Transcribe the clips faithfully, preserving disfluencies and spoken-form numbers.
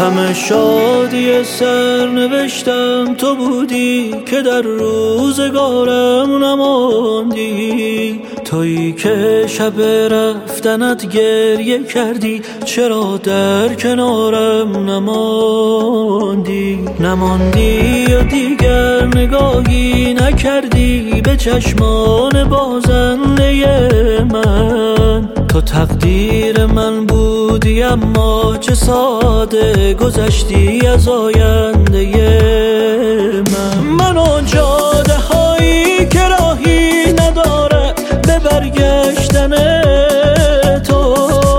همه شادی سرنوشتم تو بودی که در روزگارم نماندی. تویی که شب رفتنت گریه کردی، چرا در کنارم نماندی؟ نماندی و دیگر نگاهی نکردی به چشمان بازنده من. تو تقدیر من بودی اما چه ساده گذشتی از آینده من. من و جاده هایی که راهی نداره به برگشتن تو،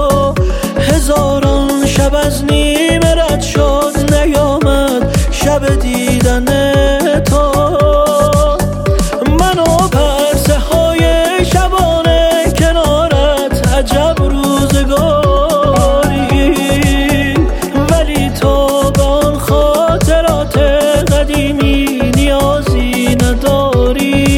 هزاران شب از نیمه رد شد نیامد شب دیدن تو. من و پرسه های شبانه کنارت عجب روزگاری، ولی تو به آن خاطرات قدیمی نیازی نداری.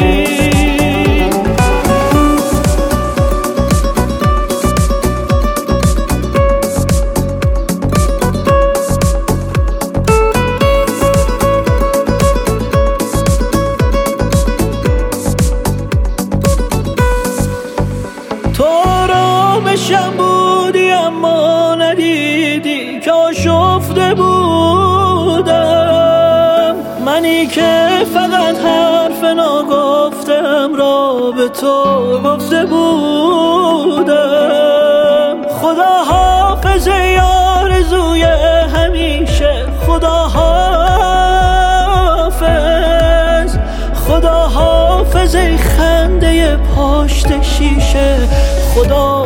تو را بشم بودی اما ندیدی که آشفته بودم. منی که فقط حرف ناگفتم را به تو گفته بودم. خدا حافظ آرزوی همیشه، خدا حافظ، خدا حافظ ای خنده پشت شیشه، خدا